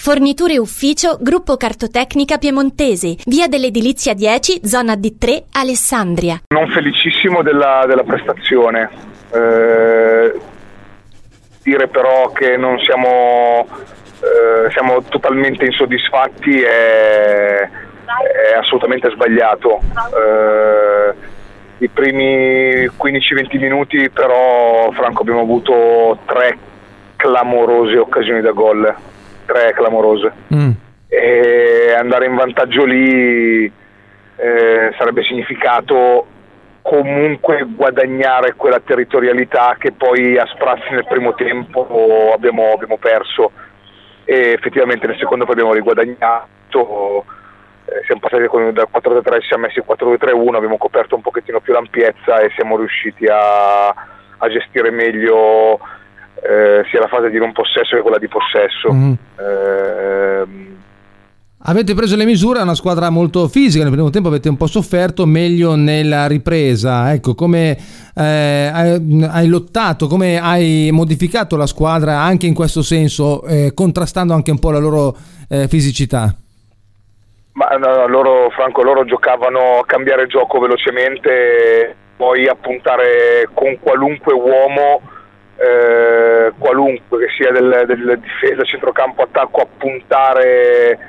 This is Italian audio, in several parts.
Forniture ufficio Gruppo Cartotecnica Piemontesi, via dell'Edilizia 10, zona D3, Alessandria. Non felicissimo della prestazione. Dire però che non siamo totalmente insoddisfatti è assolutamente sbagliato. I primi 15-20 minuti però, Franco, abbiamo avuto 3 clamorose occasioni da gol, 3 clamorose. E andare in vantaggio lì sarebbe significato comunque guadagnare quella territorialità che poi a sprazzi nel primo tempo abbiamo perso, e effettivamente nel secondo poi abbiamo riguadagnato. Siamo passati dal 4-3, ci siamo messi 4-2-3-1, abbiamo coperto un pochettino più l'ampiezza e siamo riusciti a gestire meglio sia la fase di non possesso che quella di possesso. Avete preso le misure, è una squadra molto fisica, nel primo tempo avete un po' sofferto, meglio nella ripresa. Ecco, come hai lottato, come hai modificato la squadra anche in questo senso, contrastando anche un po' la loro fisicità? Ma no, loro giocavano a cambiare gioco velocemente, poi a puntare con qualunque uomo, qualunque che sia del difesa, centrocampo, attacco, a puntare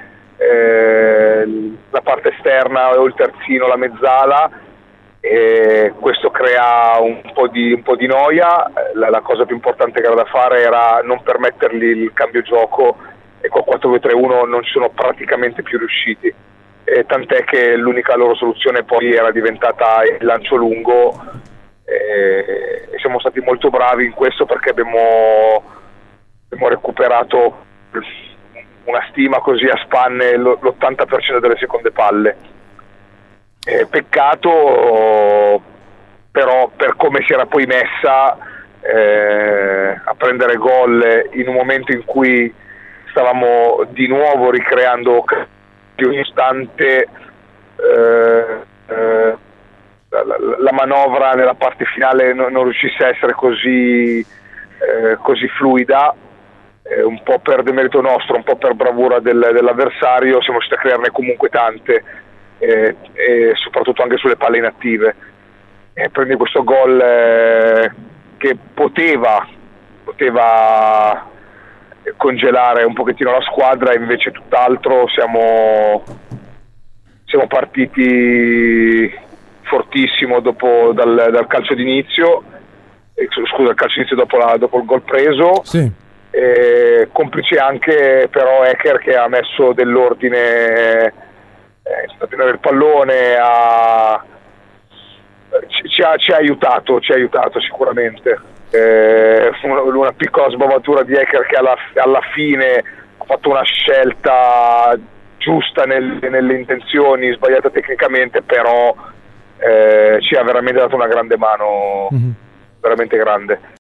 la parte esterna o il terzino, la mezzala, e questo crea un po' di noia. La cosa più importante che era da fare era non permettergli il cambio gioco, e col 4-2-3-1 non ci sono praticamente più riusciti, tant'è che l'unica loro soluzione poi era diventata il lancio lungo, e siamo stati molto bravi in questo perché abbiamo recuperato una stima così a spanne l'80% delle seconde palle. Peccato però per come si era poi messa a prendere gol in un momento in cui stavamo di nuovo ricreando di ogni istante. La manovra nella parte finale non riuscisse a essere così fluida, un po' per demerito nostro, un po' per bravura dell'avversario. Siamo riusciti a crearne comunque tante, e soprattutto anche sulle palle inattive. Prendi questo gol che poteva congelare un pochettino la squadra, e invece tutt'altro. Siamo partiti fortissimo dal calcio d'inizio, il calcio d'inizio dopo il gol preso. Sì. Complice anche però Hecker, che ha messo dell'ordine a tenere il pallone, ci ha aiutato sicuramente. Una piccola sbavatura di Hecker che alla fine ha fatto una scelta giusta nelle intenzioni, sbagliata tecnicamente, però ci ha veramente dato una grande mano, veramente grande.